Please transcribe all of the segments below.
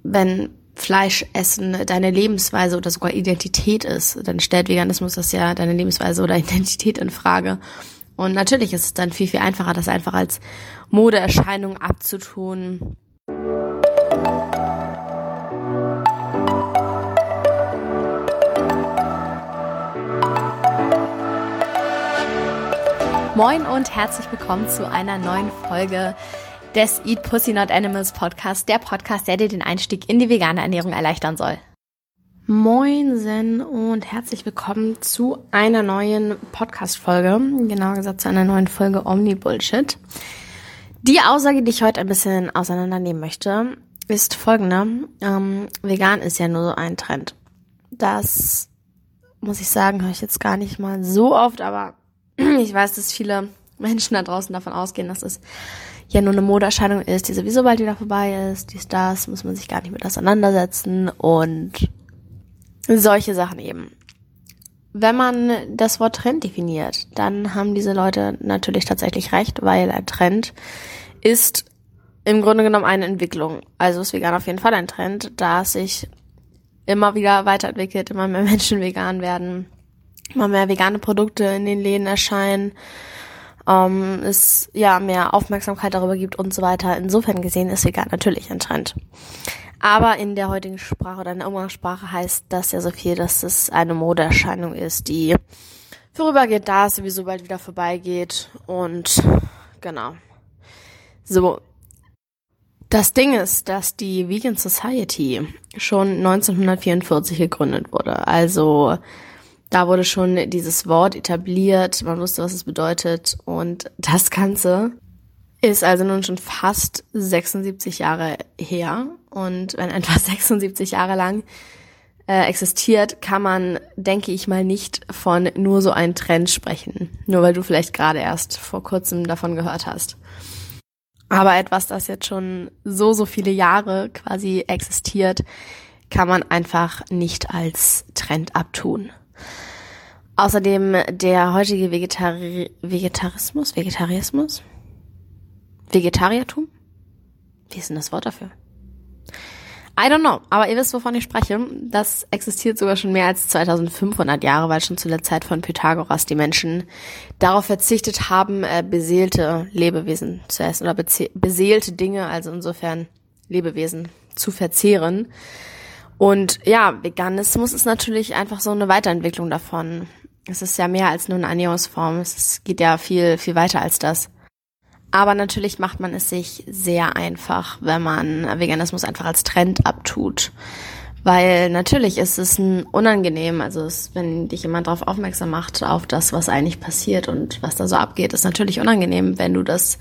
wenn Fleisch essen deine Lebensweise oder sogar Identität ist, dann stellt Veganismus das ja deine Lebensweise oder Identität in Frage. Und natürlich ist es dann viel, viel einfacher, das einfach als Modeerscheinung abzutun. Moin und herzlich willkommen zu einer neuen Folge des Eat Pussy Not Animals Podcast, der Podcast, der dir den Einstieg in die vegane Ernährung erleichtern soll. Moinsen und herzlich willkommen zu einer neuen Podcast-Folge, genauer gesagt zu einer neuen Folge Omni-Bullshit. Die Aussage, die ich heute ein bisschen auseinandernehmen möchte, ist folgende. Vegan ist ja nur so ein Trend. Das, muss ich sagen, höre ich jetzt gar nicht mal so oft, aber ich weiß, dass viele Menschen da draußen davon ausgehen, dass es ja nur eine Modeerscheinung ist, die sowieso bald wieder vorbei ist, das muss man sich gar nicht mit auseinandersetzen und solche Sachen eben. Wenn man das Wort Trend definiert, dann haben diese Leute natürlich tatsächlich recht, weil ein Trend ist im Grunde genommen eine Entwicklung. Also ist vegan auf jeden Fall ein Trend, da es sich immer wieder weiterentwickelt, immer mehr Menschen vegan werden, immer mehr vegane Produkte in den Läden erscheinen, es ja mehr Aufmerksamkeit darüber gibt und so weiter. Insofern gesehen ist vegan natürlich ein Trend. Aber in der heutigen Sprache oder in der Umgangssprache heißt das ja so viel, dass es eine Modeerscheinung ist, die vorübergeht, da es sowieso bald wieder vorbeigeht und genau. So. Das Ding ist, dass die Vegan Society schon 1944 gegründet wurde. Also da wurde schon dieses Wort etabliert, man wusste, was es bedeutet und das Ganze ist also nun schon fast 76 Jahre her und wenn etwas 76 Jahre lang existiert, kann man, denke ich mal, nicht von nur so einem Trend sprechen, nur weil du vielleicht gerade erst vor kurzem davon gehört hast. Aber etwas, das jetzt schon so viele Jahre quasi existiert, kann man einfach nicht als Trend abtun. Außerdem der heutige Vegetariertum? Wie ist denn das Wort dafür? I don't know, aber ihr wisst, wovon ich spreche. Das existiert sogar schon mehr als 2500 Jahre, weil schon zu der Zeit von Pythagoras die Menschen darauf verzichtet haben, beseelte Lebewesen zu essen oder beseelte Dinge, also insofern Lebewesen, zu verzehren. Und ja, Veganismus ist natürlich einfach so eine Weiterentwicklung davon. Es ist ja mehr als nur eine Ernährungsform. Es geht ja viel, viel weiter als das. Aber natürlich macht man es sich sehr einfach, wenn man Veganismus einfach als Trend abtut. Weil natürlich ist es unangenehm, also wenn dich jemand darauf aufmerksam macht, auf das, was eigentlich passiert und was da so abgeht, ist natürlich unangenehm, wenn du das,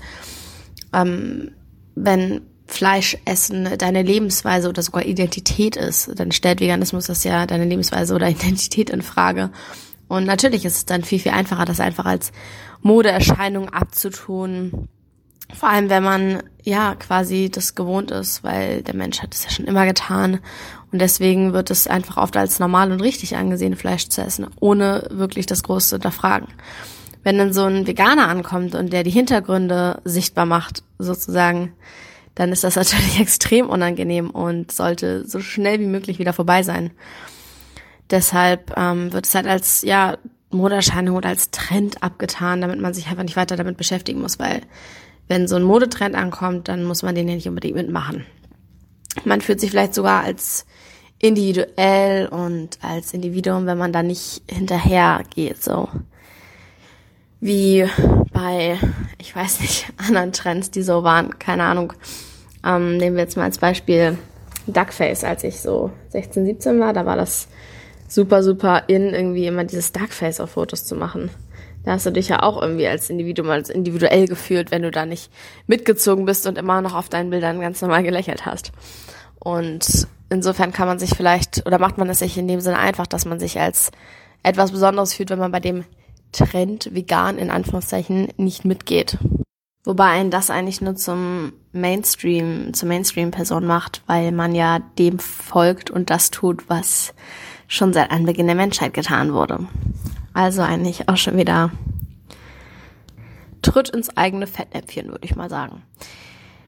wenn Fleisch essen deine Lebensweise oder sogar Identität ist, dann stellt Veganismus das ja deine Lebensweise oder Identität in Frage. Und natürlich ist es dann viel, viel einfacher, das einfach als Modeerscheinung abzutun. Vor allem, wenn man ja quasi das gewohnt ist, weil der Mensch hat es ja schon immer getan. Und deswegen wird es einfach oft als normal und richtig angesehen, Fleisch zu essen, ohne wirklich das Große zu hinterfragen. Wenn dann so ein Veganer ankommt und der die Hintergründe sichtbar macht, sozusagen, dann ist das natürlich extrem unangenehm und sollte so schnell wie möglich wieder vorbei sein. Deshalb wird es halt als ja Modeerscheinung oder als Trend abgetan, damit man sich einfach nicht weiter damit beschäftigen muss, weil wenn so ein Modetrend ankommt, dann muss man den ja nicht unbedingt mitmachen. Man fühlt sich vielleicht sogar als individuell und als Individuum, wenn man da nicht hinterher geht, so wie bei, ich weiß nicht, anderen Trends, die so waren, keine Ahnung. Nehmen wir jetzt mal als Beispiel Duckface. Als ich so 16, 17 war, da war das super in, irgendwie immer dieses Duckface auf Fotos zu machen. Da hast du dich ja auch irgendwie als Individuum, als individuell gefühlt, wenn du da nicht mitgezogen bist und immer noch auf deinen Bildern ganz normal gelächelt hast. Und insofern kann man sich vielleicht, oder macht man es sich in dem Sinne einfach, dass man sich als etwas Besonderes fühlt, wenn man bei dem Trend vegan in Anführungszeichen nicht mitgeht. Wobei einen das eigentlich nur zur Mainstream-Person macht, weil man ja dem folgt und das tut, was schon seit Anbeginn der Menschheit getan wurde. Also eigentlich auch schon wieder Tritt ins eigene Fettnäpfchen, würde ich mal sagen.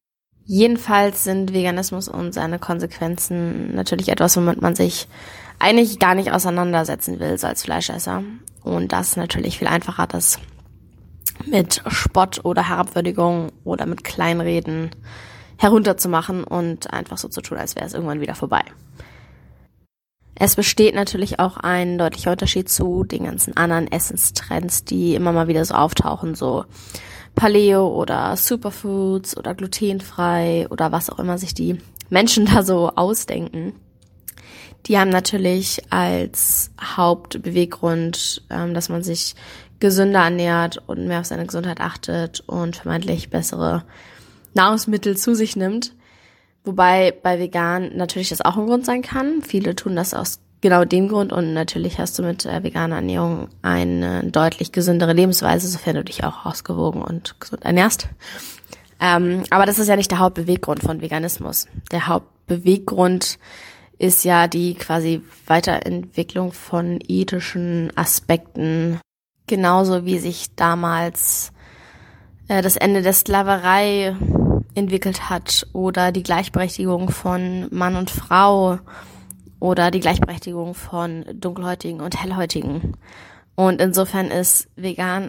Jedenfalls sind Veganismus und seine Konsequenzen natürlich etwas, womit man sich eigentlich gar nicht auseinandersetzen will, so als Fleischesser. Und das ist natürlich viel einfacher, das mit Spott oder Herabwürdigung oder mit Kleinreden herunterzumachen und einfach so zu tun, als wäre es irgendwann wieder vorbei. Es besteht natürlich auch ein deutlicher Unterschied zu den ganzen anderen Essenstrends, die immer mal wieder so auftauchen, so Paleo oder Superfoods oder glutenfrei oder was auch immer sich die Menschen da so ausdenken. Die haben natürlich als Hauptbeweggrund, dass man sich gesünder ernährt und mehr auf seine Gesundheit achtet und vermeintlich bessere Nahrungsmittel zu sich nimmt. Wobei bei vegan natürlich das auch ein Grund sein kann. Viele tun das aus genau dem Grund und natürlich hast du mit veganer Ernährung eine deutlich gesündere Lebensweise, sofern du dich auch ausgewogen und gesund ernährst. Aber das ist ja nicht der Hauptbeweggrund von Veganismus. Der Hauptbeweggrund ist ja die quasi Weiterentwicklung von ethischen Aspekten, genauso wie sich damals das Ende der Sklaverei entwickelt hat oder die Gleichberechtigung von Mann und Frau oder die Gleichberechtigung von Dunkelhäutigen und Hellhäutigen. Und insofern ist vegan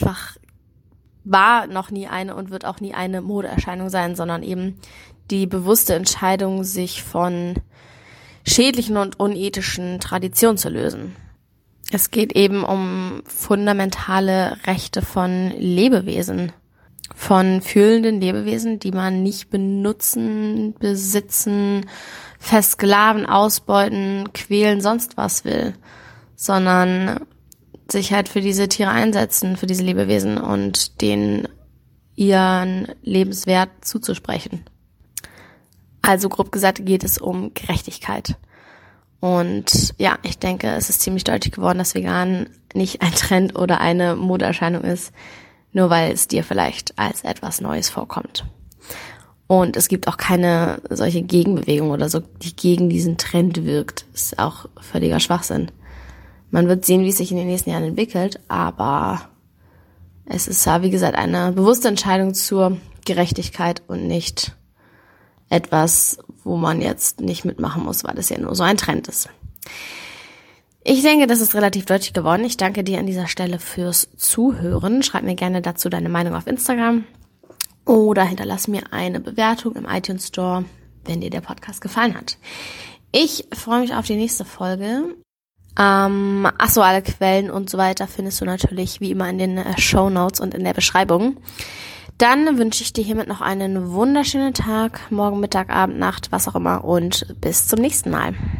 war noch nie eine und wird auch nie eine Modeerscheinung sein, sondern eben die bewusste Entscheidung, sich von schädlichen und unethischen Traditionen zu lösen. Es geht eben um fundamentale Rechte von Lebewesen, von fühlenden Lebewesen, die man nicht benutzen, besitzen, versklaven, ausbeuten, quälen, sonst was will, sondern sich halt für diese Tiere einsetzen, für diese Lebewesen und denen ihren Lebenswert zuzusprechen. Also grob gesagt geht es um Gerechtigkeit. Und ja, ich denke, es ist ziemlich deutlich geworden, dass vegan nicht ein Trend oder eine Modeerscheinung ist, nur weil es dir vielleicht als etwas Neues vorkommt. Und es gibt auch keine solche Gegenbewegung oder so, die gegen diesen Trend wirkt. Das ist auch völliger Schwachsinn. Man wird sehen, wie es sich in den nächsten Jahren entwickelt, aber es ist ja, wie gesagt, eine bewusste Entscheidung zur Gerechtigkeit und nicht etwas, wo man jetzt nicht mitmachen muss, weil es ja nur so ein Trend ist. Ich denke, das ist relativ deutlich geworden. Ich danke dir an dieser Stelle fürs Zuhören. Schreib mir gerne dazu deine Meinung auf Instagram oder hinterlass mir eine Bewertung im iTunes Store, wenn dir der Podcast gefallen hat. Ich freue mich auf die nächste Folge. Alle Quellen und so weiter findest du natürlich wie immer in den Shownotes und in der Beschreibung. Dann wünsche ich dir hiermit noch einen wunderschönen Tag, morgen, Mittag, Abend, Nacht, was auch immer und bis zum nächsten Mal.